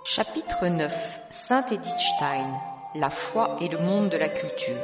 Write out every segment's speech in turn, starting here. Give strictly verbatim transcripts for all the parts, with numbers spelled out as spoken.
Chapitre neuf. Saint Edith Stein. La foi et le monde de la culture.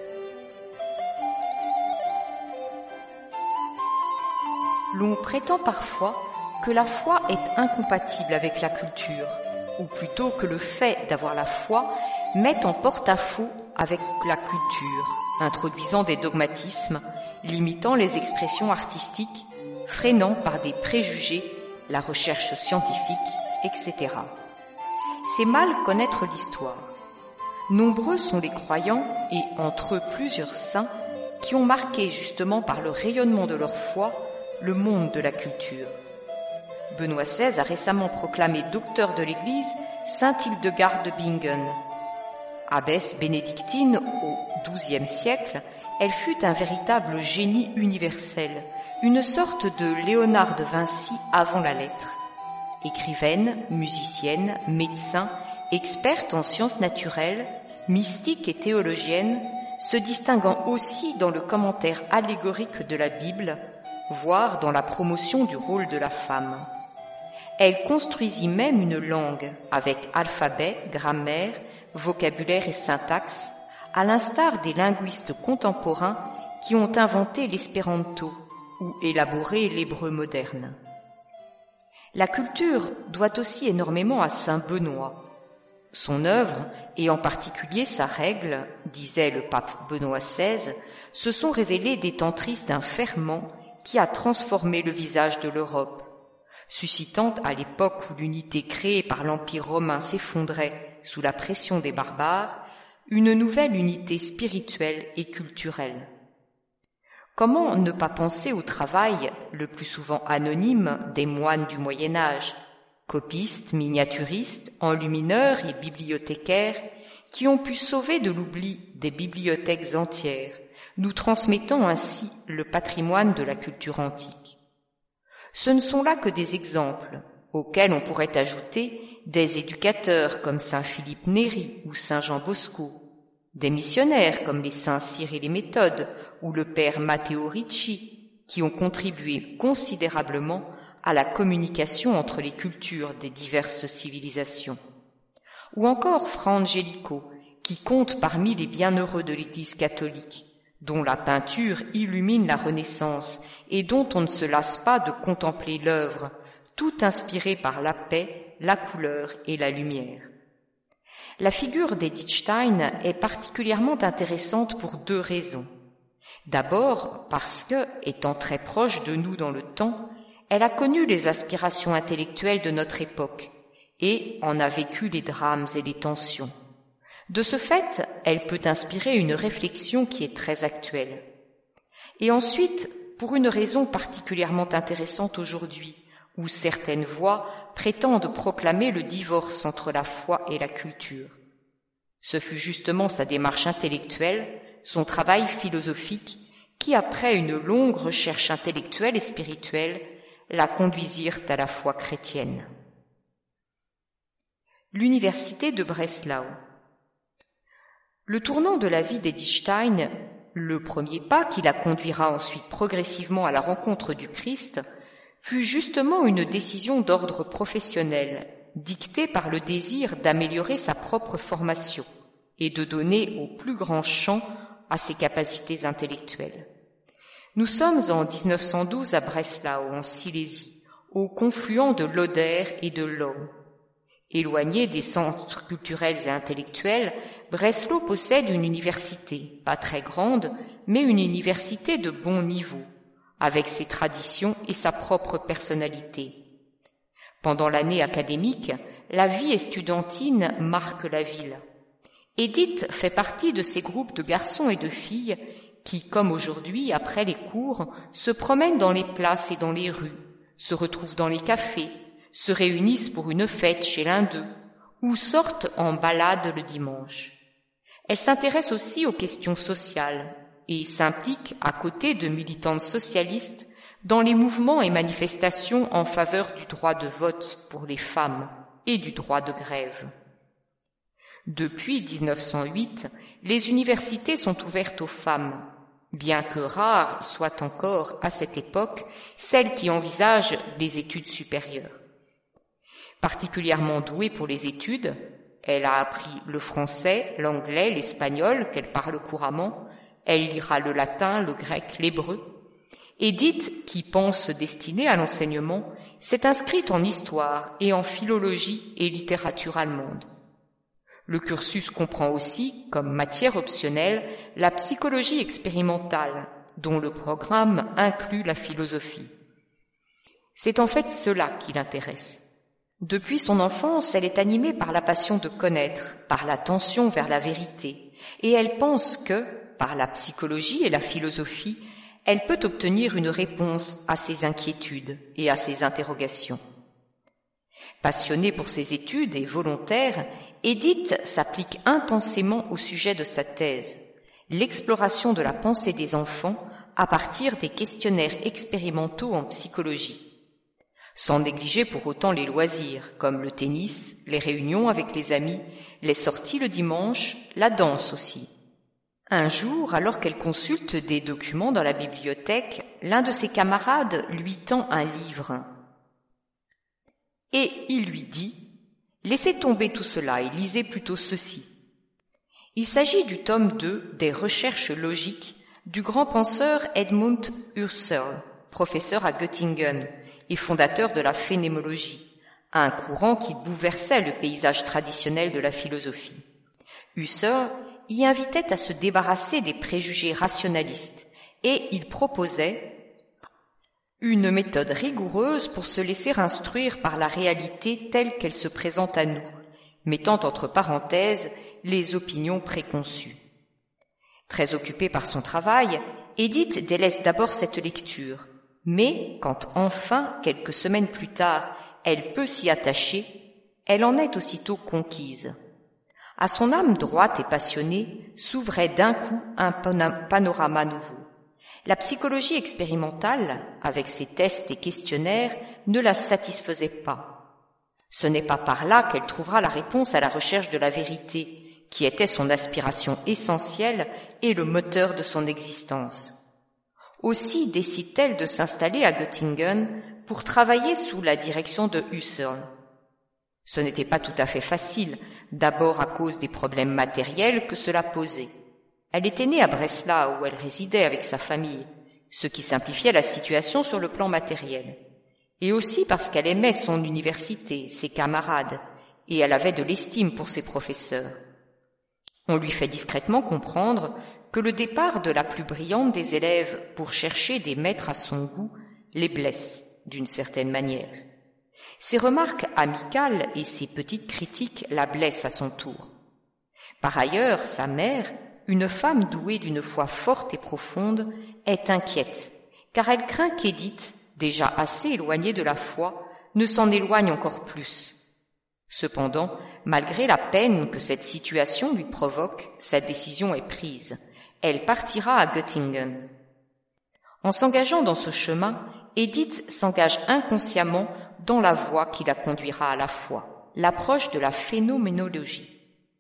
L'on prétend parfois que la foi est incompatible avec la culture, ou plutôt que le fait d'avoir la foi met en porte-à-faux avec la culture, introduisant des dogmatismes, limitant les expressions artistiques, freinant par des préjugés la recherche scientifique, et cetera. C'est mal connaître l'histoire. Nombreux sont les croyants, et entre eux plusieurs saints, qui ont marqué justement par le rayonnement de leur foi le monde de la culture. Benoît seize a récemment proclamé docteur de l'Église sainte Hildegarde de Bingen. Abbesse bénédictine au douzième siècle, elle fut un véritable génie universel, une sorte de Léonard de Vinci avant la lettre. Écrivaine, musicienne, médecin, experte en sciences naturelles, mystique et théologienne, se distinguant aussi dans le commentaire allégorique de la Bible, voire dans la promotion du rôle de la femme. Elle construisit même une langue avec alphabet, grammaire, vocabulaire et syntaxe, à l'instar des linguistes contemporains qui ont inventé l'espéranto ou élaboré l'hébreu moderne. La culture doit aussi énormément à saint Benoît. Son œuvre, et en particulier sa règle, disait le pape Benoît seize, se sont révélées détentrices d'un ferment qui a transformé le visage de l'Europe, suscitant à l'époque où l'unité créée par l'Empire romain s'effondrait sous la pression des barbares, une nouvelle unité spirituelle et culturelle. Comment ne pas penser au travail, le plus souvent anonyme, des moines du Moyen-Âge, copistes, miniaturistes, enlumineurs et bibliothécaires, qui ont pu sauver de l'oubli des bibliothèques entières, nous transmettant ainsi le patrimoine de la culture antique. Ce ne sont là que des exemples, auxquels on pourrait ajouter des éducateurs comme saint Philippe Néri ou saint Jean Bosco, des missionnaires comme les saints Cyril et Méthode ou le père Matteo Ricci, qui ont contribué considérablement à la communication entre les cultures des diverses civilisations. Ou encore Fra Angelico, qui compte parmi les bienheureux de l'Église catholique, dont la peinture illumine la Renaissance et dont on ne se lasse pas de contempler l'œuvre, tout inspirée par la paix, la couleur et la lumière. La figure d'Edith Stein est particulièrement intéressante pour deux raisons. D'abord parce que, étant très proche de nous dans le temps, elle a connu les aspirations intellectuelles de notre époque et en a vécu les drames et les tensions. De ce fait, elle peut inspirer une réflexion qui est très actuelle. Et ensuite, pour une raison particulièrement intéressante aujourd'hui, où certaines voix prétendent proclamer le divorce entre la foi et la culture. Ce fut justement sa démarche intellectuelle, son travail philosophique, qui, après une longue recherche intellectuelle et spirituelle, la conduisirent à la foi chrétienne. L'université de Breslau. Le tournant de la vie d'Edith Stein, le premier pas qui la conduira ensuite progressivement à la rencontre du Christ, fut justement une décision d'ordre professionnel, dictée par le désir d'améliorer sa propre formation et de donner au plus grand champ à ses capacités intellectuelles. Nous sommes en dix-neuf cent douze à Breslau, en Silésie, au confluent de l'Oder et de l'Ohm. Éloigné des centres culturels et intellectuels, Breslau possède une université, pas très grande, mais une université de bon niveau, avec ses traditions et sa propre personnalité. Pendant l'année académique, la vie estudiantine marque la ville. Edith fait partie de ces groupes de garçons et de filles qui, comme aujourd'hui, après les cours, se promènent dans les places et dans les rues, se retrouvent dans les cafés, se réunissent pour une fête chez l'un d'eux, ou sortent en balade le dimanche. Elle s'intéresse aussi aux questions sociales et s'implique, à côté de militantes socialistes, dans les mouvements et manifestations en faveur du droit de vote pour les femmes et du droit de grève. Depuis dix-neuf cent huit, les universités sont ouvertes aux femmes, bien que rares soient encore, à cette époque, celles qui envisagent les études supérieures. Particulièrement douée pour les études, elle a appris le français, l'anglais, l'espagnol, qu'elle parle couramment. Elle lira le latin, le grec, l'hébreu. Édith, qui pense se destiner à l'enseignement, s'est inscrite en histoire et en philologie et littérature allemande. Le cursus comprend aussi, comme matière optionnelle, la psychologie expérimentale, dont le programme inclut la philosophie. C'est en fait cela qui l'intéresse. Depuis son enfance, elle est animée par la passion de connaître, par la tension vers la vérité, et elle pense que, par la psychologie et la philosophie, elle peut obtenir une réponse à ses inquiétudes et à ses interrogations. Passionnée pour ses études et volontaire, Édith s'applique intensément au sujet de sa thèse, l'exploration de la pensée des enfants à partir des questionnaires expérimentaux en psychologie. Sans négliger pour autant les loisirs, comme le tennis, les réunions avec les amis, les sorties le dimanche, la danse aussi. Un jour, alors qu'elle consulte des documents dans la bibliothèque, l'un de ses camarades lui tend un livre. Et il lui dit « Laissez tomber tout cela et lisez plutôt ceci ». Il s'agit du tome deux des Recherches logiques du grand penseur Edmund Husserl, professeur à Göttingen et fondateur de la phénoménologie, un courant qui bouleversait le paysage traditionnel de la philosophie. Husserl y invitait à se débarrasser des préjugés rationalistes et il proposait une méthode rigoureuse pour se laisser instruire par la réalité telle qu'elle se présente à nous, mettant entre parenthèses les opinions préconçues. Très occupée par son travail, Édith délaisse d'abord cette lecture, mais quand enfin, quelques semaines plus tard, elle peut s'y attacher, elle en est aussitôt conquise. À son âme droite et passionnée s'ouvrait d'un coup un panorama nouveau. La psychologie expérimentale, avec ses tests et questionnaires, ne la satisfaisait pas. Ce n'est pas par là qu'elle trouvera la réponse à la recherche de la vérité, qui était son aspiration essentielle et le moteur de son existence. Aussi décide-t-elle de s'installer à Göttingen pour travailler sous la direction de Husserl. Ce n'était pas tout à fait facile, d'abord à cause des problèmes matériels que cela posait. Elle était née à Breslau où elle résidait avec sa famille, ce qui simplifiait la situation sur le plan matériel. Et aussi parce qu'elle aimait son université, ses camarades, et elle avait de l'estime pour ses professeurs. On lui fait discrètement comprendre que le départ de la plus brillante des élèves pour chercher des maîtres à son goût les blesse d'une certaine manière. Ses remarques amicales et ses petites critiques la blessent à son tour. Par ailleurs, sa mère, une femme douée d'une foi forte et profonde, est inquiète, car elle craint qu'Édith, déjà assez éloignée de la foi, ne s'en éloigne encore plus. Cependant, malgré la peine que cette situation lui provoque, sa décision est prise. Elle partira à Göttingen. En s'engageant dans ce chemin, Édith s'engage inconsciemment dans la voie qui la conduira à la foi, l'approche de la phénoménologie.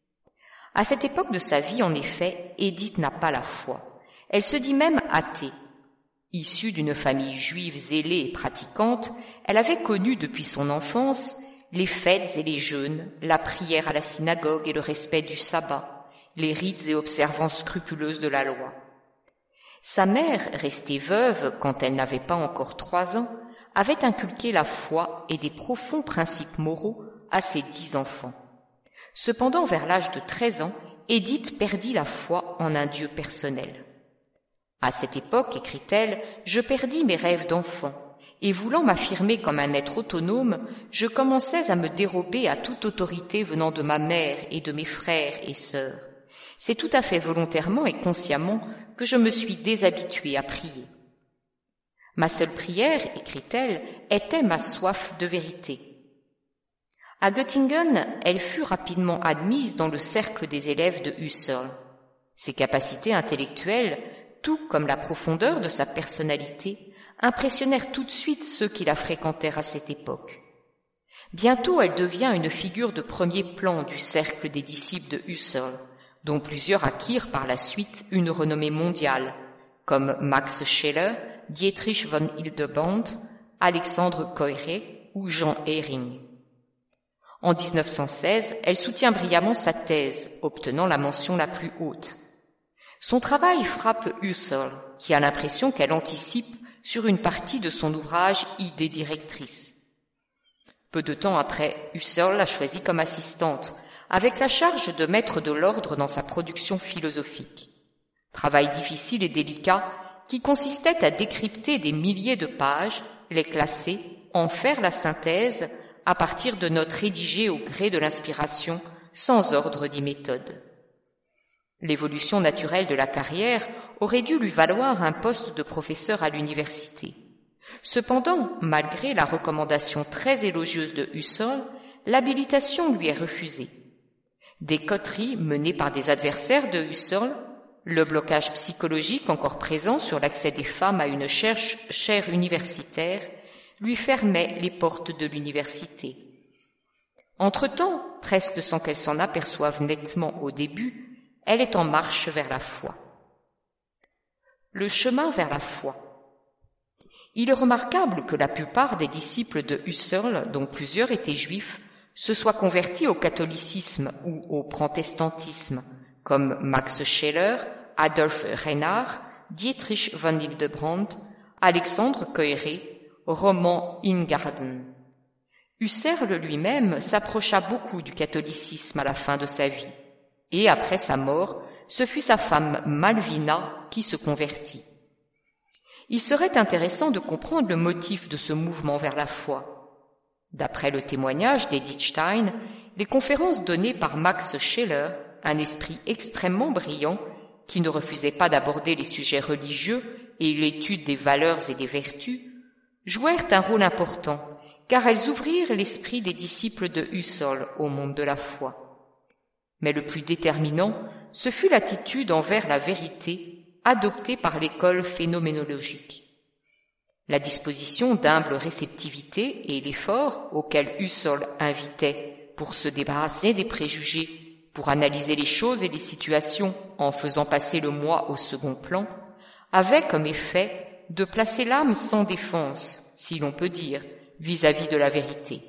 À cette époque de sa vie, en effet, Édith n'a pas la foi. Elle se dit même athée. Issue d'une famille juive zélée et pratiquante, elle avait connu depuis son enfance les fêtes et les jeûnes, la prière à la synagogue et le respect du sabbat, les rites et observances scrupuleuses de la loi. Sa mère, restée veuve quand elle n'avait pas encore trois ans, avait inculqué la foi et des profonds principes moraux à ses dix enfants. Cependant, vers l'âge de treize ans, Édith perdit la foi en un Dieu personnel. À cette époque, écrit-elle, je perdis mes rêves d'enfant, et voulant m'affirmer comme un être autonome, je commençais à me dérober à toute autorité venant de ma mère et de mes frères et sœurs. C'est tout à fait volontairement et consciemment que je me suis déshabituée à prier. Ma seule prière, écrit-elle, était ma soif de vérité. À Göttingen, elle fut rapidement admise dans le cercle des élèves de Husserl. Ses capacités intellectuelles, tout comme la profondeur de sa personnalité, impressionnèrent tout de suite ceux qui la fréquentèrent à cette époque. Bientôt, elle devient une figure de premier plan du cercle des disciples de Husserl, dont plusieurs acquirent par la suite une renommée mondiale, comme Max Scheler, Dietrich von Hildebrand, Alexandre Koyré ou Jean Eyring. En dix-neuf cent seize, elle soutient brillamment sa thèse, obtenant la mention la plus haute. Son travail frappe Husserl, qui a l'impression qu'elle anticipe sur une partie de son ouvrage Idées directrices. Peu de temps après, Husserl l'a choisie comme assistante, avec la charge de mettre de l'ordre dans sa production philosophique. Travail difficile et délicat qui consistait à décrypter des milliers de pages, les classer, en faire la synthèse à partir de notes rédigées au gré de l'inspiration, sans ordre ni méthode. L'évolution naturelle de la carrière aurait dû lui valoir un poste de professeur à l'université. Cependant, malgré la recommandation très élogieuse de Husserl, l'habilitation lui est refusée. Des coteries menées par des adversaires de Husserl, le blocage psychologique encore présent sur l'accès des femmes à une chaire universitaire, lui fermaient les portes de l'université. Entre-temps, presque sans qu'elle s'en aperçoive nettement au début, elle est en marche vers la foi. Le chemin vers la foi. Il est remarquable que la plupart des disciples de Husserl, dont plusieurs étaient juifs, se soient convertis au catholicisme ou au protestantisme, comme Max Scheler, Adolf Reinhardt, Dietrich von Hildebrand, Alexandre Koyré, Roman Ingarden. Husserl lui-même s'approcha beaucoup du catholicisme à la fin de sa vie, et après sa mort, ce fut sa femme Malvina qui se convertit. Il serait intéressant de comprendre le motif de ce mouvement vers la foi. D'après le témoignage d'Edith Stein, les conférences données par Max Scheler, un esprit extrêmement brillant, qui ne refusait pas d'aborder les sujets religieux et l'étude des valeurs et des vertus, jouèrent un rôle important, car elles ouvrirent l'esprit des disciples de Husserl au monde de la foi. Mais le plus déterminant, ce fut l'attitude envers la vérité adoptée par l'école phénoménologique. La disposition d'humble réceptivité et l'effort auquel Husserl invitait pour se débarrasser des préjugés, pour analyser les choses et les situations en faisant passer le moi au second plan, avaient comme effet de placer l'âme sans défense, si l'on peut dire, vis-à-vis de la vérité.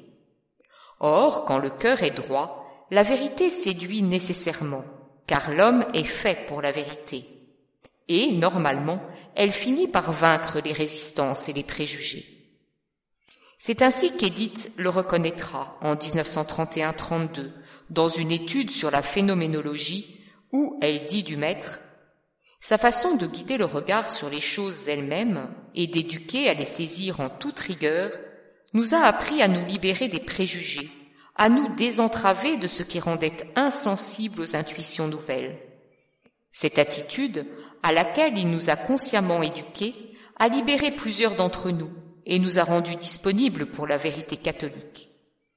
Or, quand le cœur est droit, la vérité séduit nécessairement, car l'homme est fait pour la vérité. Et, normalement, elle finit par vaincre les résistances et les préjugés. C'est ainsi qu'Edith le reconnaîtra en dix-neuf cent trente et un trente-deux, dans une étude sur la phénoménologie, où elle dit du maître: sa façon de guider le regard sur les choses elles-mêmes et d'éduquer à les saisir en toute rigueur nous a appris à nous libérer des préjugés, à nous désentraver de ce qui rendait insensibles aux intuitions nouvelles. Cette attitude, à laquelle il nous a consciemment éduqués, a libéré plusieurs d'entre nous et nous a rendus disponibles pour la vérité catholique.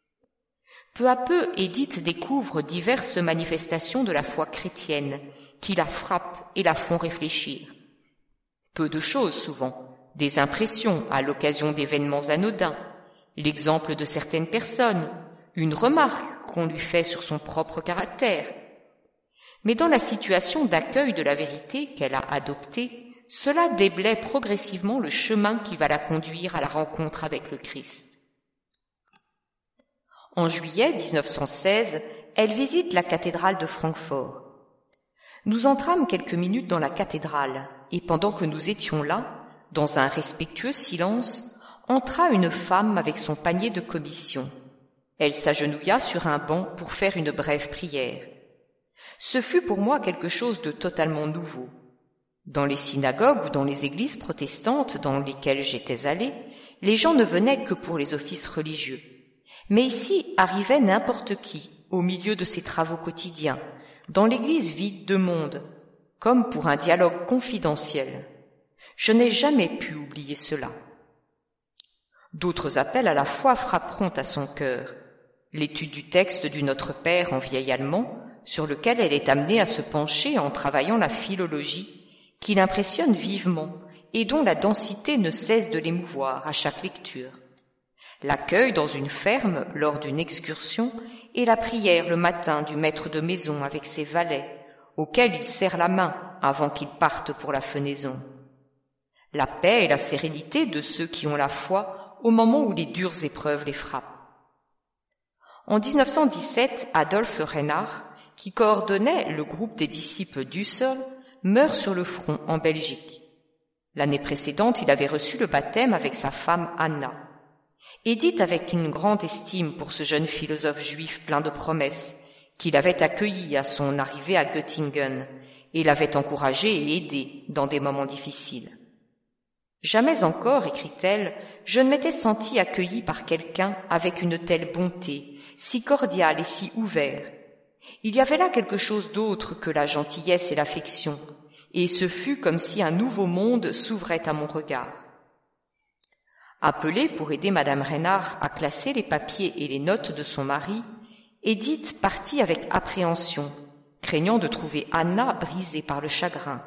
Peu à peu, Edith découvre diverses manifestations de la foi chrétienne qui la frappent et la font réfléchir. Peu de choses souvent, des impressions à l'occasion d'événements anodins, l'exemple de certaines personnes, une remarque qu'on lui fait sur son propre caractère. Mais dans la situation d'accueil de la vérité qu'elle a adoptée, cela déblaye progressivement le chemin qui va la conduire à la rencontre avec le Christ. En juillet dix-neuf cent seize, elle visite la cathédrale de Francfort. Nous entrâmes quelques minutes dans la cathédrale, et pendant que nous étions là, dans un respectueux silence, entra une femme avec son panier de commission. Elle s'agenouilla sur un banc pour faire une brève prière. Ce fut pour moi quelque chose de totalement nouveau. Dans les synagogues ou dans les églises protestantes dans lesquelles j'étais allée, les gens ne venaient que pour les offices religieux. Mais ici arrivait n'importe qui, au milieu de ses travaux quotidiens, dans l'église vide de monde, comme pour un dialogue confidentiel. Je n'ai jamais pu oublier cela. D'autres appels à la foi frapperont à son cœur. L'étude du texte du Notre Père en vieil allemand, sur lequel elle est amenée à se pencher en travaillant la philologie, qui l'impressionne vivement et dont la densité ne cesse de l'émouvoir à chaque lecture. L'accueil dans une ferme lors d'une excursion et la prière le matin du maître de maison avec ses valets, auxquels il serre la main avant qu'ils partent pour la fenaison. La paix et la sérénité de ceux qui ont la foi au moment où les dures épreuves les frappent. En dix-neuf cent dix-sept, Adolphe Reinhardt, qui coordonnait le groupe des disciples d'Husserl, meurt sur le front en Belgique. L'année précédente, il avait reçu le baptême avec sa femme Anna. Édith avait une grande estime pour ce jeune philosophe juif plein de promesses, qu'il avait accueilli à son arrivée à Göttingen et l'avait encouragé et aidé dans des moments difficiles. « Jamais encore, écrit-elle, je ne m'étais sentie accueillie par quelqu'un avec une telle bonté, si cordial et si ouvert. Il y avait là quelque chose d'autre que la gentillesse et l'affection, et ce fut comme si un nouveau monde s'ouvrait à mon regard. » Appelée pour aider madame Reinhardt à classer les papiers et les notes de son mari, Édith partit avec appréhension, craignant de trouver Anna brisée par le chagrin.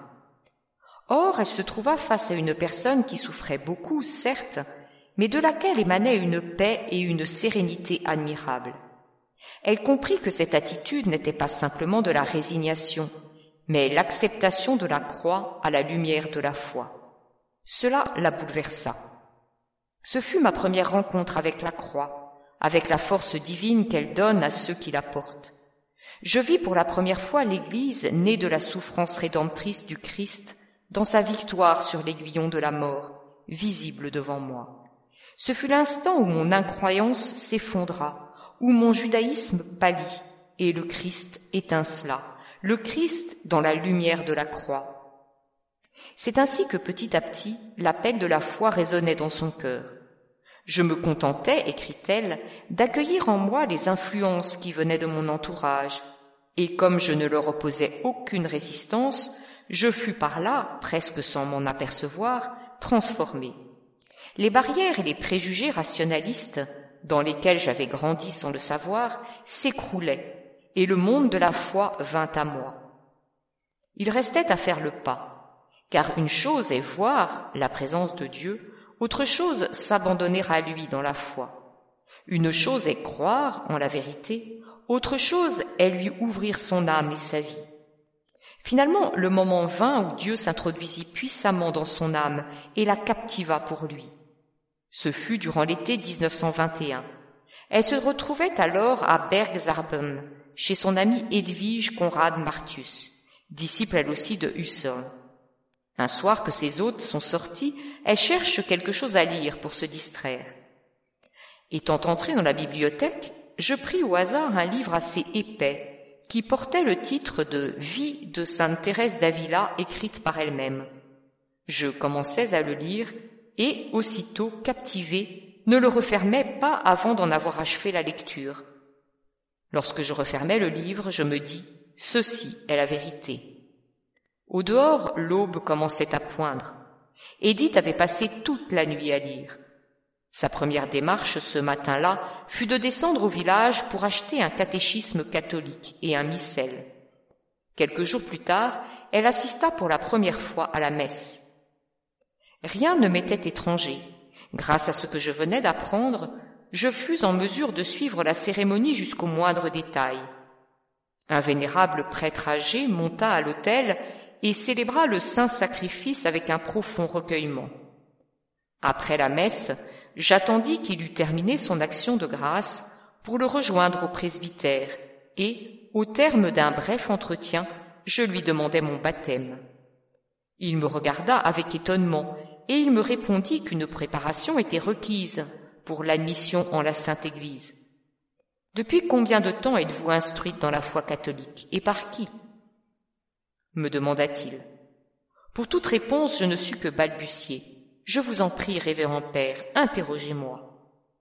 Or, elle se trouva face à une personne qui souffrait beaucoup, certes, mais de laquelle émanait une paix et une sérénité admirables. Elle comprit que cette attitude n'était pas simplement de la résignation, mais l'acceptation de la croix à la lumière de la foi. Cela la bouleversa. Ce fut ma première rencontre avec la croix, avec la force divine qu'elle donne à ceux qui la portent. Je vis pour la première fois l'Église née de la souffrance rédemptrice du Christ dans sa victoire sur l'aiguillon de la mort, visible devant moi. Ce fut l'instant où mon incroyance s'effondra, où mon judaïsme pâlit et le Christ étincela, le Christ dans la lumière de la croix. C'est ainsi que petit à petit, l'appel de la foi résonnait dans son cœur. Je me contentais, écrit-elle, d'accueillir en moi les influences qui venaient de mon entourage, et comme je ne leur opposais aucune résistance, je fus par là, presque sans m'en apercevoir, transformé. Les barrières et les préjugés rationalistes, dans lesquels j'avais grandi sans le savoir, s'écroulaient, et le monde de la foi vint à moi. Il restait à faire le pas. Car une chose est voir la présence de Dieu, autre chose s'abandonner à lui dans la foi. Une chose est croire en la vérité, autre chose est lui ouvrir son âme et sa vie. Finalement, le moment vint où Dieu s'introduisit puissamment dans son âme et la captiva pour lui. Ce fut durant l'été dix-neuf cent vingt et un. Elle se retrouvait alors à Bergzarben, chez son amie Edwige Conrad Martius, disciple elle aussi de Husserl. Un soir que ses hôtes sont sortis, elle cherche quelque chose à lire pour se distraire. Étant entrée dans la bibliothèque, je pris au hasard un livre assez épais qui portait le titre de « Vie de sainte Thérèse d'Avila » écrite par elle-même. Je commençais à le lire et, aussitôt captivée, ne le refermais pas avant d'en avoir achevé la lecture. Lorsque je refermais le livre, je me dis « Ceci est la vérité ». Au dehors, l'aube commençait à poindre. Édith avait passé toute la nuit à lire. Sa première démarche ce matin-là fut de descendre au village pour acheter un catéchisme catholique et un missel. Quelques jours plus tard, elle assista pour la première fois à la messe. Rien ne m'était étranger. Grâce à ce que je venais d'apprendre, je fus en mesure de suivre la cérémonie jusqu'au moindre détail. Un vénérable prêtre âgé monta à l'autel et célébra le saint sacrifice avec un profond recueillement. Après la messe, j'attendis qu'il eût terminé son action de grâce pour le rejoindre au presbytère et, au terme d'un bref entretien, je lui demandai mon baptême. Il me regarda avec étonnement et il me répondit qu'une préparation était requise pour l'admission en la Sainte Église. « Depuis combien de temps êtes-vous instruite dans la foi catholique et par qui ?» me demanda-t-il. Pour toute réponse, je ne sus que balbutier. « Je vous en prie, révérend Père, interrogez-moi. »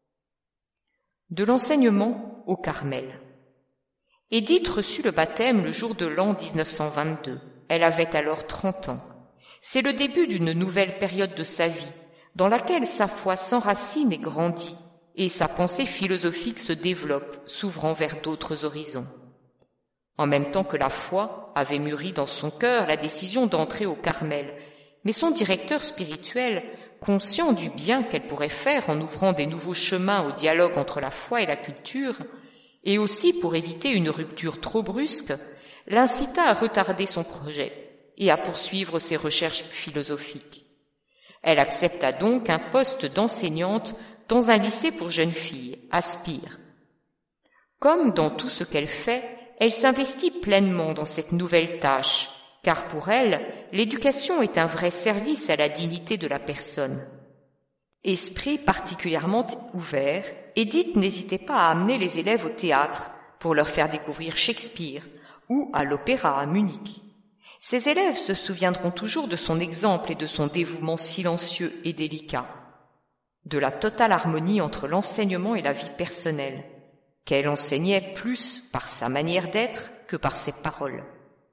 De l'enseignement au Carmel. Édith reçut le baptême le jour de l'an dix-neuf cent vingt-deux. Elle avait alors trente ans. C'est le début d'une nouvelle période de sa vie, dans laquelle sa foi s'enracine et grandit, et sa pensée philosophique se développe, s'ouvrant vers d'autres horizons. En même temps que la foi avait mûri dans son cœur la décision d'entrer au Carmel, mais son directeur spirituel, conscient du bien qu'elle pourrait faire en ouvrant des nouveaux chemins au dialogue entre la foi et la culture, et aussi pour éviter une rupture trop brusque, l'incita à retarder son projet et à poursuivre ses recherches philosophiques. Elle accepta donc un poste d'enseignante dans un lycée pour jeunes filles, à Spire. Comme dans tout ce qu'elle fait, elle s'investit pleinement dans cette nouvelle tâche, car pour elle, l'éducation est un vrai service à la dignité de la personne. Esprit particulièrement ouvert, Edith n'hésitait pas à amener les élèves au théâtre pour leur faire découvrir Shakespeare ou à l'opéra à Munich. Ses élèves se souviendront toujours de son exemple et de son dévouement silencieux et délicat, de la totale harmonie entre l'enseignement et la vie personnelle, qu'elle enseignait plus par sa manière d'être que par ses paroles.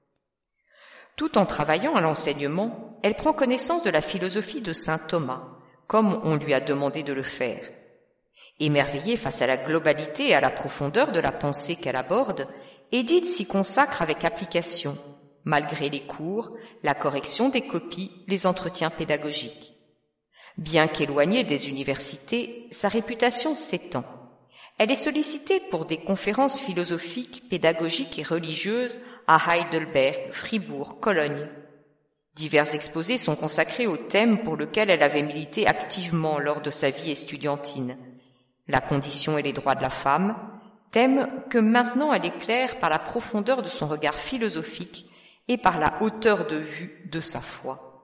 Tout en travaillant à l'enseignement, elle prend connaissance de la philosophie de saint Thomas, comme on lui a demandé de le faire. Émerveillée face à la globalité et à la profondeur de la pensée qu'elle aborde, Edith s'y consacre avec application, malgré les cours, la correction des copies, les entretiens pédagogiques. Bien qu'éloignée des universités, sa réputation s'étend. Elle est sollicitée pour des conférences philosophiques, pédagogiques et religieuses à Heidelberg, Fribourg, Cologne. Divers exposés sont consacrés au thème pour lequel elle avait milité activement lors de sa vie estudiantine, la condition et les droits de la femme, thème que maintenant elle éclaire par la profondeur de son regard philosophique et par la hauteur de vue de sa foi.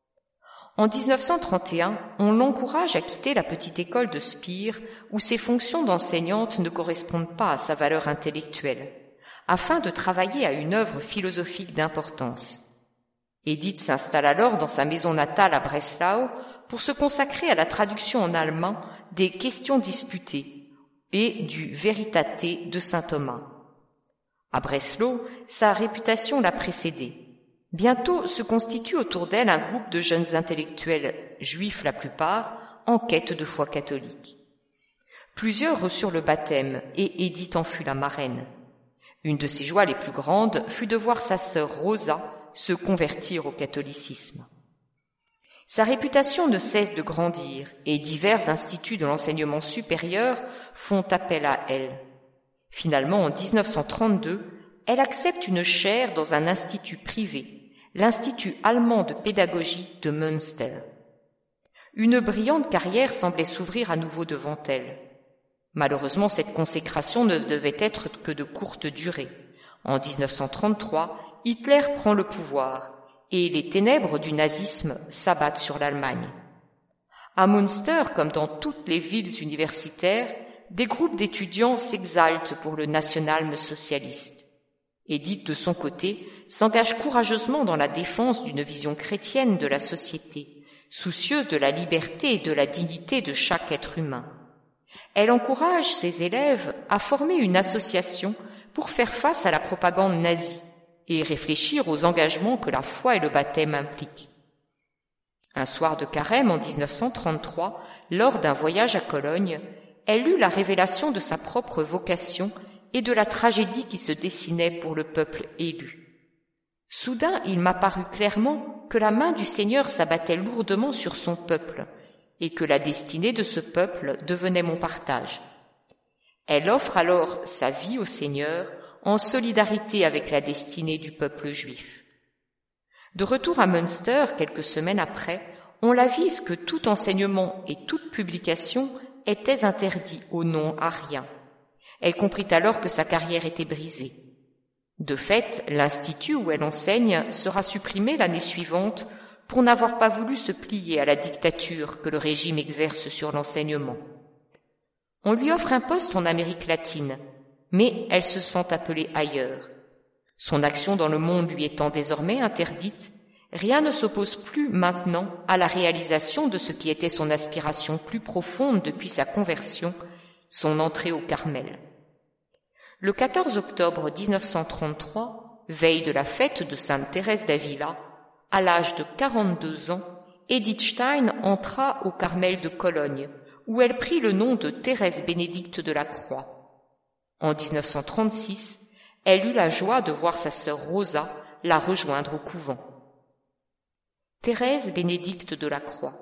En dix-neuf cent trente et un, on l'encourage à quitter la petite école de Spire où ses fonctions d'enseignante ne correspondent pas à sa valeur intellectuelle, afin de travailler à une œuvre philosophique d'importance. Edith s'installe alors dans sa maison natale à Breslau pour se consacrer à la traduction en allemand des questions disputées et du Veritate de saint Thomas. À Breslau, sa réputation l'a précédée. Bientôt se constitue autour d'elle un groupe de jeunes intellectuels, juifs la plupart, en quête de foi catholique. Plusieurs reçurent le baptême et Edith en fut la marraine. Une de ses joies les plus grandes fut de voir sa sœur Rosa se convertir au catholicisme. Sa réputation ne cesse de grandir et divers instituts de l'enseignement supérieur font appel à elle. Finalement, en dix-neuf cent trente-deux, elle accepte une chaire dans un institut privé, l'Institut allemand de pédagogie de Münster. Une brillante carrière semblait s'ouvrir à nouveau devant elle. Malheureusement, cette consécration ne devait être que de courte durée. En dix-neuf cent trente-trois, Hitler prend le pouvoir et les ténèbres du nazisme s'abattent sur l'Allemagne. À Münster, comme dans toutes les villes universitaires, des groupes d'étudiants s'exaltent pour le national-socialiste. Edith, de son côté, s'engage courageusement dans la défense d'une vision chrétienne de la société, soucieuse de la liberté et de la dignité de chaque être humain. Elle encourage ses élèves à former une association pour faire face à la propagande nazie et réfléchir aux engagements que la foi et le baptême impliquent. Un soir de carême en dix-neuf cent trente-trois, lors d'un voyage à Cologne, elle eut la révélation de sa propre vocation et de la tragédie qui se dessinait pour le peuple élu. Soudain, il m'apparut clairement que la main du Seigneur s'abattait lourdement sur son peuple et que la destinée de ce peuple devenait mon partage. Elle offre alors sa vie au Seigneur en solidarité avec la destinée du peuple juif. De retour à Münster, quelques semaines après, on l'avise que tout enseignement et toute publication étaient interdits au nom arien. Elle comprit alors que sa carrière était brisée. De fait, l'institut où elle enseigne sera supprimé l'année suivante pour n'avoir pas voulu se plier à la dictature que le régime exerce sur l'enseignement. On lui offre un poste en Amérique latine, mais elle se sent appelée ailleurs. Son action dans le monde lui étant désormais interdite, rien ne s'oppose plus maintenant à la réalisation de ce qui était son aspiration plus profonde depuis sa conversion, son entrée au Carmel. Le quatorze octobre dix-neuf cent trente-trois, veille de la fête de Sainte Thérèse d'Avila, à l'âge de quarante-deux ans, Edith Stein entra au Carmel de Cologne, où elle prit le nom de Thérèse Bénédicte de la Croix. En dix-neuf cent trente-six, elle eut la joie de voir sa sœur Rosa la rejoindre au couvent. Thérèse Bénédicte de la Croix.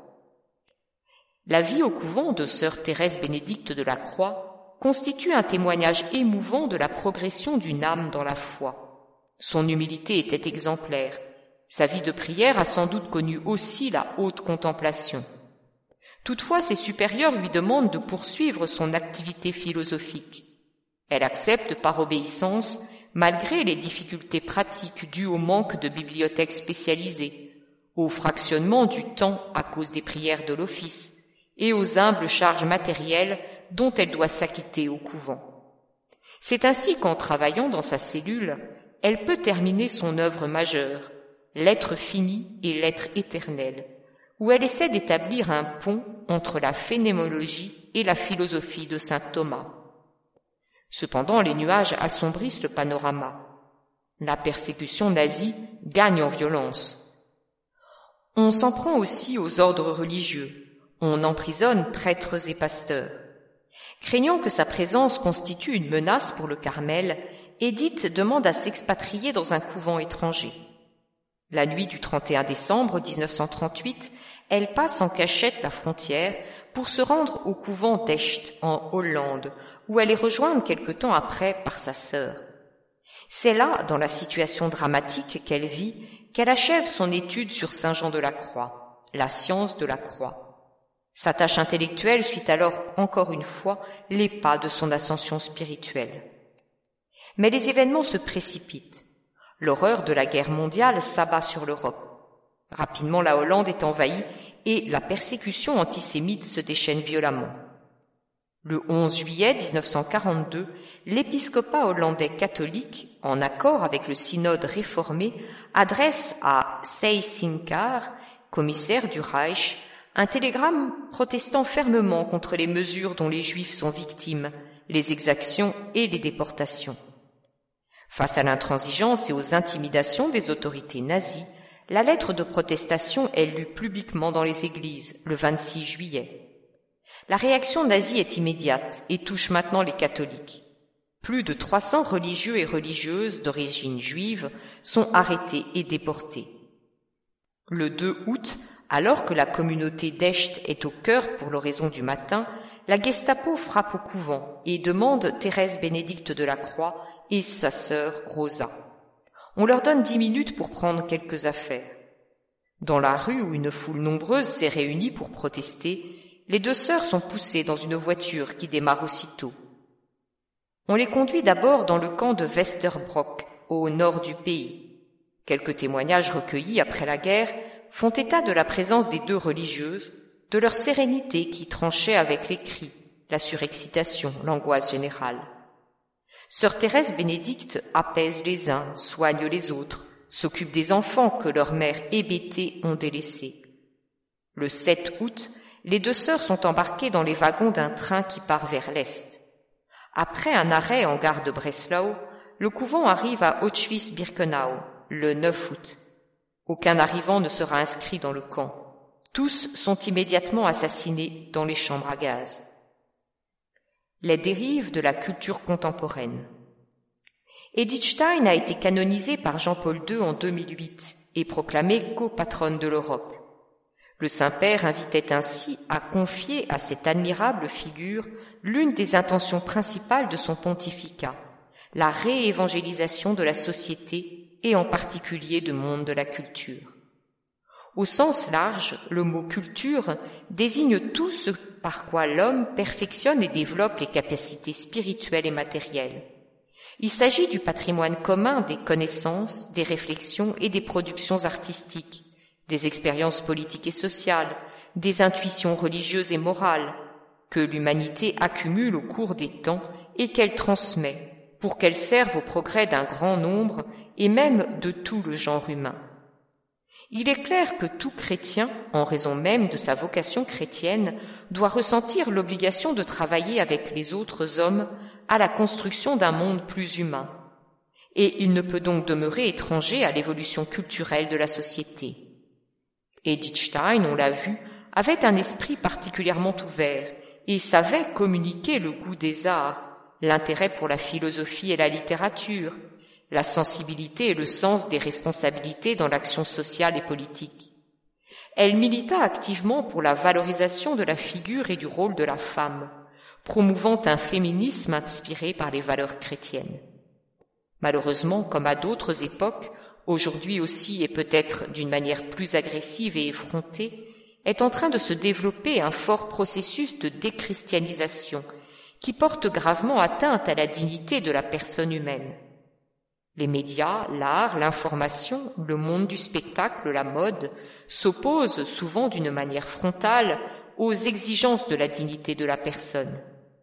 La vie au couvent de sœur Thérèse Bénédicte de la Croix constitue un témoignage émouvant de la progression d'une âme dans la foi. Son humilité était exemplaire. Sa vie de prière a sans doute connu aussi la haute contemplation. Toutefois, ses supérieurs lui demandent de poursuivre son activité philosophique. Elle accepte par obéissance, malgré les difficultés pratiques dues au manque de bibliothèques spécialisées, au fractionnement du temps à cause des prières de l'office et aux humbles charges matérielles dont elle doit s'acquitter au couvent. C'est ainsi qu'en travaillant dans sa cellule, elle peut terminer son œuvre majeure, l'être fini et l'être éternel, où elle essaie d'établir un pont entre la phénoménologie et la philosophie de saint Thomas. Cependant, les nuages assombrissent le panorama. La persécution nazie gagne en violence. On s'en prend aussi aux ordres religieux. On emprisonne prêtres et pasteurs. Craignant que sa présence constitue une menace pour le Carmel, Édith demande à s'expatrier dans un couvent étranger. La nuit du trente et un décembre mille neuf cent trente-huit, elle passe en cachette la frontière pour se rendre au couvent d'Echt en Hollande, où elle est rejointe quelque temps après par sa sœur. C'est là, dans la situation dramatique qu'elle vit, qu'elle achève son étude sur saint Jean de la Croix, la science de la croix. Sa tâche intellectuelle suit alors encore une fois les pas de son ascension spirituelle. Mais les événements se précipitent. L'horreur de la guerre mondiale s'abat sur l'Europe. Rapidement, la Hollande est envahie et la persécution antisémite se déchaîne violemment. Le onze juillet mille neuf cent quarante-deux, l'épiscopat hollandais catholique, en accord avec le synode réformé, adresse à Seyss-Inquart, commissaire du Reich, un télégramme protestant fermement contre les mesures dont les Juifs sont victimes, les exactions et les déportations. Face à l'intransigeance et aux intimidations des autorités nazies, la lettre de protestation est lue publiquement dans les églises le vingt-six juillet. La réaction nazie est immédiate et touche maintenant les catholiques. Plus de trois cents religieux et religieuses d'origine juive sont arrêtés et déportés. Le deux août, alors que la communauté d'Echt est au cœur pour l'oraison du matin, la Gestapo frappe au couvent et demande Thérèse Bénédicte de la Croix et sa sœur Rosa. On leur donne dix minutes pour prendre quelques affaires. Dans la rue où une foule nombreuse s'est réunie pour protester, les deux sœurs sont poussées dans une voiture qui démarre aussitôt. On les conduit d'abord dans le camp de Westerbrock, au nord du pays. Quelques témoignages recueillis après la guerre font état de la présence des deux religieuses, de leur sérénité qui tranchait avec les cris, la surexcitation, l'angoisse générale. Sœur Thérèse Bénédicte apaise les uns, soigne les autres, s'occupe des enfants que leurs mères hébétées ont délaissés. Le sept août, les deux sœurs sont embarquées dans les wagons d'un train qui part vers l'est. Après un arrêt en gare de Breslau, le couvent arrive à Auschwitz-Birkenau, le neuf août. Aucun arrivant ne sera inscrit dans le camp. Tous sont immédiatement assassinés dans les chambres à gaz. Les dérives de la culture contemporaine. Edith Stein a été canonisée par Jean-Paul deux en deux mille huit et proclamée copatronne de l'Europe. Le Saint-Père invitait ainsi à confier à cette admirable figure l'une des intentions principales de son pontificat, la réévangélisation de la société et en particulier du monde de la culture. Au sens large, le mot culture désigne tout ce par quoi l'homme perfectionne et développe les capacités spirituelles et matérielles. Il s'agit du patrimoine commun des connaissances, des réflexions et des productions artistiques, des expériences politiques et sociales, des intuitions religieuses et morales, que l'humanité accumule au cours des temps et qu'elle transmet, pour qu'elles servent au progrès d'un grand nombre et même de tout le genre humain. Il est clair que tout chrétien, en raison même de sa vocation chrétienne, doit ressentir l'obligation de travailler avec les autres hommes à la construction d'un monde plus humain. Et il ne peut donc demeurer étranger à l'évolution culturelle de la société. Edith Stein, on l'a vu, avait un esprit particulièrement ouvert et savait communiquer le goût des arts, l'intérêt pour la philosophie et la littérature, la sensibilité et le sens des responsabilités dans l'action sociale et politique. Elle milita activement pour la valorisation de la figure et du rôle de la femme, promouvant un féminisme inspiré par les valeurs chrétiennes. Malheureusement, comme à d'autres époques, aujourd'hui aussi et peut-être d'une manière plus agressive et effrontée, est en train de se développer un fort processus de déchristianisation qui portent gravement atteinte à la dignité de la personne humaine. Les médias, l'art, l'information, le monde du spectacle, la mode, s'opposent souvent d'une manière frontale aux exigences de la dignité de la personne.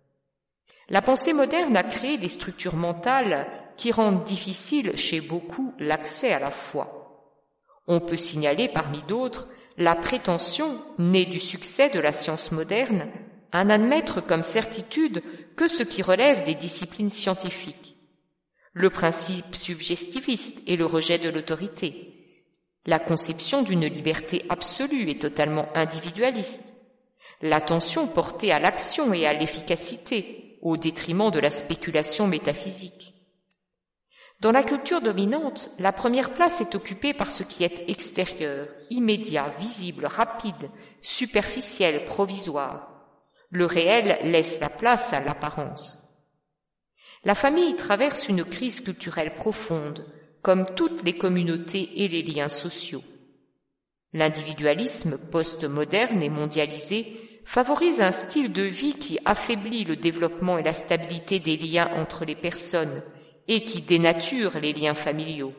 La pensée moderne a créé des structures mentales qui rendent difficile chez beaucoup l'accès à la foi. On peut signaler parmi d'autres la prétention, née du succès de la science moderne, à n'admettre comme certitude que ce qui relève des disciplines scientifiques, le principe subjectiviste et le rejet de l'autorité, la conception d'une liberté absolue et totalement individualiste, l'attention portée à l'action et à l'efficacité au détriment de la spéculation métaphysique. Dans la culture dominante, la première place est occupée par ce qui est extérieur, immédiat, visible, rapide, superficiel, provisoire. Le réel laisse la place à l'apparence. La famille traverse une crise culturelle profonde, comme toutes les communautés et les liens sociaux. L'individualisme post-moderne et mondialisé favorise un style de vie qui affaiblit le développement et la stabilité des liens entre les personnes et qui dénature les liens familiaux.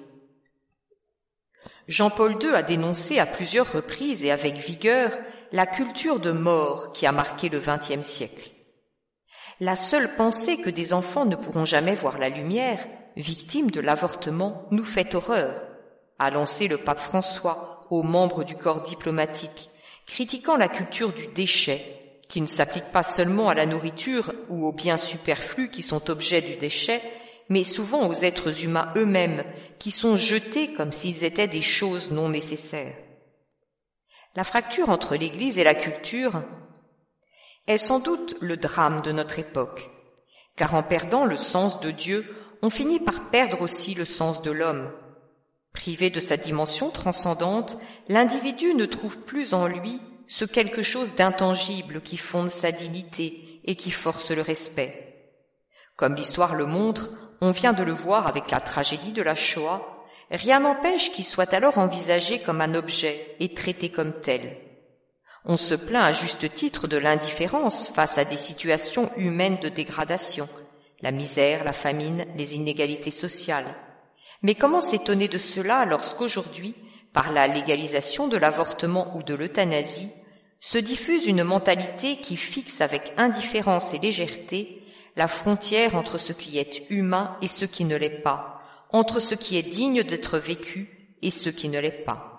Jean-Paul deux a dénoncé à plusieurs reprises et avec vigueur la culture de mort qui a marqué le vingtième siècle. La seule pensée que des enfants ne pourront jamais voir la lumière, victimes de l'avortement, nous fait horreur, a lancé le pape François aux membres du corps diplomatique, critiquant la culture du déchet, qui ne s'applique pas seulement à la nourriture ou aux biens superflus qui sont objets du déchet, mais souvent aux êtres humains eux-mêmes, qui sont jetés comme s'ils étaient des choses non nécessaires. La fracture entre l'Église et la culture est sans doute le drame de notre époque, car en perdant le sens de Dieu, on finit par perdre aussi le sens de l'homme. Privé de sa dimension transcendante, l'individu ne trouve plus en lui ce quelque chose d'intangible qui fonde sa dignité et qui force le respect. Comme l'histoire le montre, on vient de le voir avec la tragédie de la Shoah, rien n'empêche qu'il soit alors envisagé comme un objet et traité comme tel. On se plaint à juste titre de l'indifférence face à des situations humaines de dégradation, la misère, la famine, les inégalités sociales. Mais comment s'étonner de cela lorsqu'aujourd'hui, par la légalisation de l'avortement ou de l'euthanasie, se diffuse une mentalité qui fixe avec indifférence et légèreté la frontière entre ce qui est humain et ce qui ne l'est pas, entre ce qui est digne d'être vécu et ce qui ne l'est pas.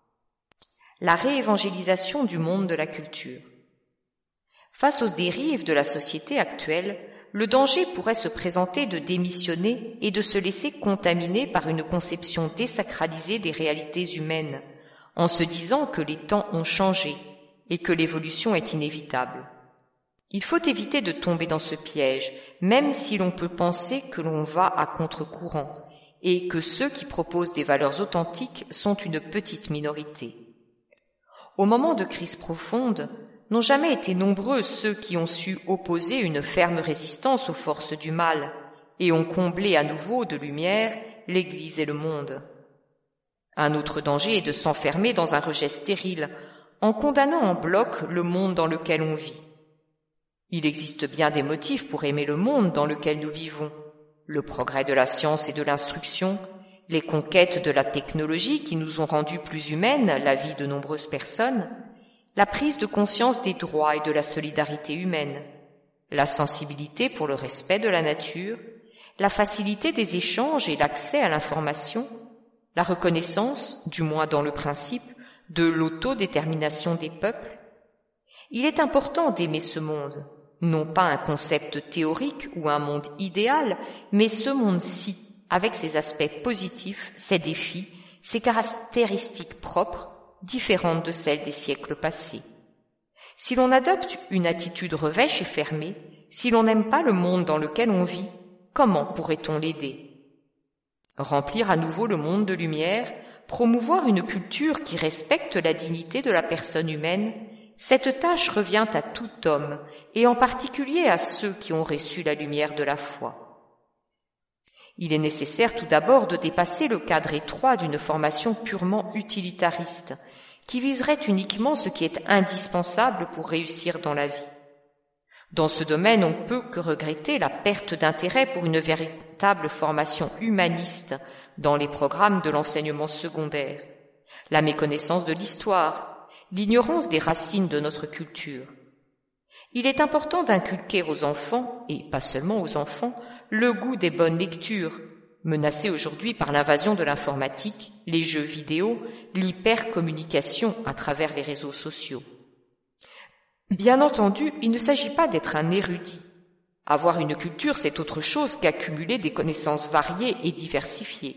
La réévangélisation du monde de la culture. Face aux dérives de la société actuelle, le danger pourrait se présenter de démissionner et de se laisser contaminer par une conception désacralisée des réalités humaines, en se disant que les temps ont changé et que l'évolution est inévitable. Il faut éviter de tomber dans ce piège, même si l'on peut penser que l'on va à contre-courant et que ceux qui proposent des valeurs authentiques sont une petite minorité. Au moment de crise profonde, n'ont jamais été nombreux ceux qui ont su opposer une ferme résistance aux forces du mal et ont comblé à nouveau de lumière l'Église et le monde. Un autre danger est de s'enfermer dans un rejet stérile, en condamnant en bloc le monde dans lequel on vit. Il existe bien des motifs pour aimer le monde dans lequel nous vivons. Le progrès de la science et de l'instruction, les conquêtes de la technologie qui nous ont rendu plus humaines la vie de nombreuses personnes, la prise de conscience des droits et de la solidarité humaine, la sensibilité pour le respect de la nature, la facilité des échanges et l'accès à l'information, la reconnaissance, du moins dans le principe, de l'autodétermination des peuples. Il est important d'aimer ce monde, non pas un concept théorique ou un monde idéal, mais ce monde-ci, avec ses aspects positifs, ses défis, ses caractéristiques propres, différentes de celles des siècles passés. Si l'on adopte une attitude revêche et fermée, si l'on n'aime pas le monde dans lequel on vit, comment pourrait-on l'aider? Remplir à nouveau le monde de lumière, promouvoir une culture qui respecte la dignité de la personne humaine, cette tâche revient à tout homme, et en particulier à ceux qui ont reçu la lumière de la foi. Il est nécessaire tout d'abord de dépasser le cadre étroit d'une formation purement utilitariste, qui viserait uniquement ce qui est indispensable pour réussir dans la vie. Dans ce domaine, on ne peut que regretter la perte d'intérêt pour une véritable formation humaniste dans les programmes de l'enseignement secondaire, la méconnaissance de l'histoire, l'ignorance des racines de notre culture. Il est important d'inculquer aux enfants, et pas seulement aux enfants, le goût des bonnes lectures, menacées aujourd'hui par l'invasion de l'informatique, les jeux vidéo, l'hypercommunication à travers les réseaux sociaux. Bien entendu, il ne s'agit pas d'être un érudit. Avoir une culture, c'est autre chose qu'accumuler des connaissances variées et diversifiées.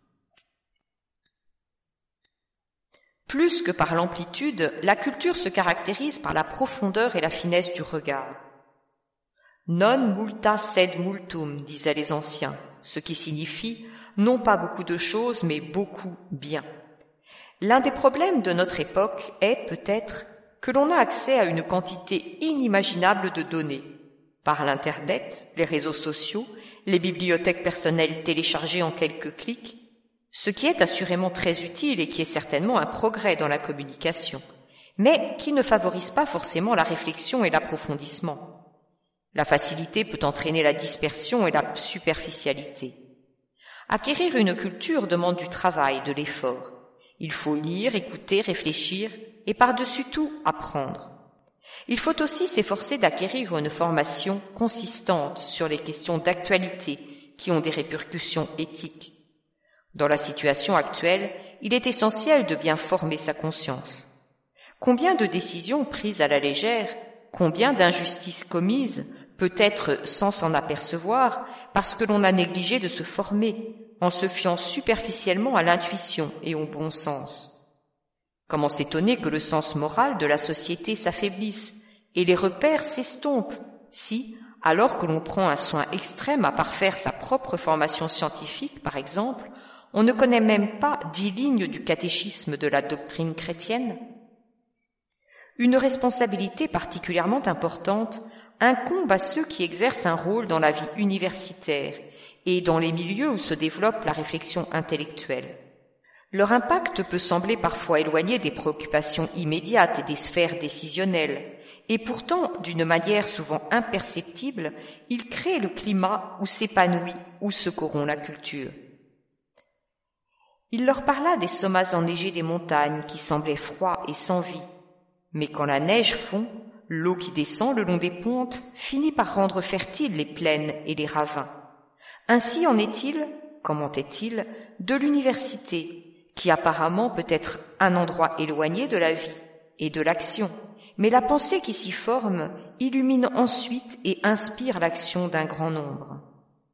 Plus que par l'amplitude, la culture se caractérise par la profondeur et la finesse du regard. Non multa sed multum, disaient les anciens, ce qui signifie non pas beaucoup de choses, mais beaucoup bien. L'un des problèmes de notre époque est peut-être que l'on a accès à une quantité inimaginable de données, par l'Internet, les réseaux sociaux, les bibliothèques personnelles téléchargées en quelques clics, ce qui est assurément très utile et qui est certainement un progrès dans la communication, mais qui ne favorise pas forcément la réflexion et l'approfondissement. La facilité peut entraîner la dispersion et la superficialité. Acquérir une culture demande du travail, de l'effort. Il faut lire, écouter, réfléchir et par-dessus tout apprendre. Il faut aussi s'efforcer d'acquérir une formation consistante sur les questions d'actualité qui ont des répercussions éthiques. Dans la situation actuelle, il est essentiel de bien former sa conscience. Combien de décisions prises à la légère, combien d'injustices commises, peut-être sans s'en apercevoir, parce que l'on a négligé de se former, en se fiant superficiellement à l'intuition et au bon sens. Comment s'étonner que le sens moral de la société s'affaiblisse et les repères s'estompent si, alors que l'on prend un soin extrême à parfaire sa propre formation scientifique, par exemple, on ne connaît même pas dix lignes du catéchisme de la doctrine chrétienne? Une responsabilité particulièrement importante incombe à ceux qui exercent un rôle dans la vie universitaire et dans les milieux où se développe la réflexion intellectuelle. Leur impact peut sembler parfois éloigné des préoccupations immédiates et des sphères décisionnelles, et pourtant, d'une manière souvent imperceptible, il crée le climat où s'épanouit ou se corrompt la culture. Il leur parla des sommets enneigés des montagnes qui semblaient froids et sans vie, mais quand la neige fond, l'eau qui descend le long des pentes finit par rendre fertiles les plaines et les ravins. Ainsi en est-il, comment est-il, de l'université, qui apparemment peut être un endroit éloigné de la vie et de l'action, mais la pensée qui s'y forme illumine ensuite et inspire l'action d'un grand nombre.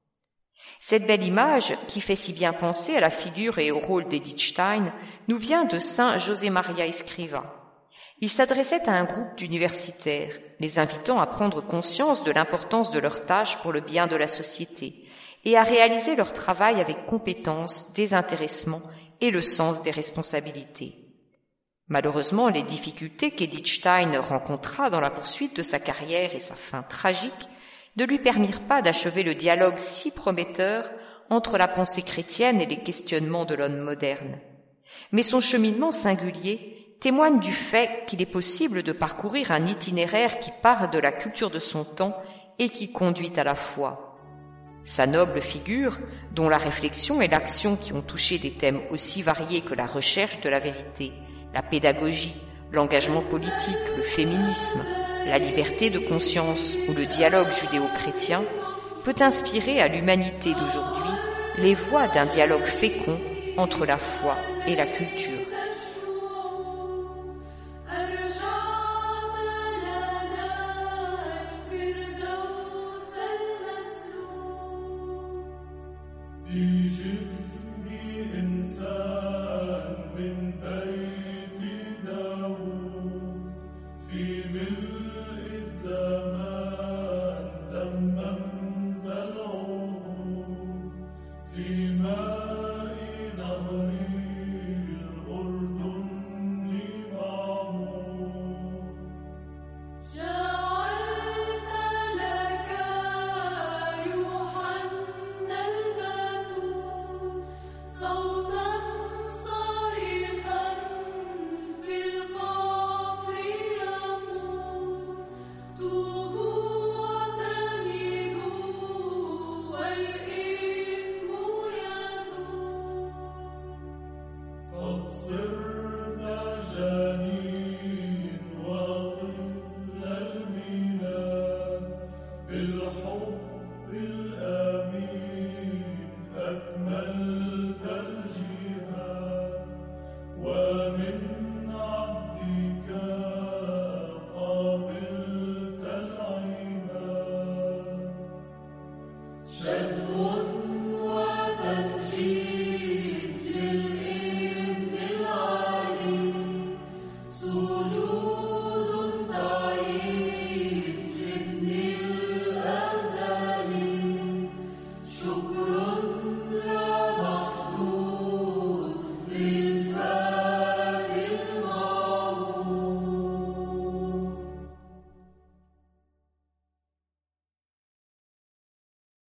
Cette belle image, qui fait si bien penser à la figure et au rôle d'Edith Stein, nous vient de saint José Maria Escrivá. Il s'adressait à un groupe d'universitaires, les invitant à prendre conscience de l'importance de leur tâche pour le bien de la société et à réaliser leur travail avec compétence, désintéressement et le sens des responsabilités. Malheureusement, les difficultés qu'Edith Stein rencontra dans la poursuite de sa carrière et sa fin tragique ne lui permirent pas d'achever le dialogue si prometteur entre la pensée chrétienne et les questionnements de l'homme moderne. Mais son cheminement singulier témoigne du fait qu'il est possible de parcourir un itinéraire qui part de la culture de son temps et qui conduit à la foi. Sa noble figure, dont la réflexion et l'action qui ont touché des thèmes aussi variés que la recherche de la vérité, la pédagogie, l'engagement politique, le féminisme, la liberté de conscience ou le dialogue judéo-chrétien, peut inspirer à l'humanité d'aujourd'hui les voies d'un dialogue fécond entre la foi et la culture. في ماء نهر الأردن بالحب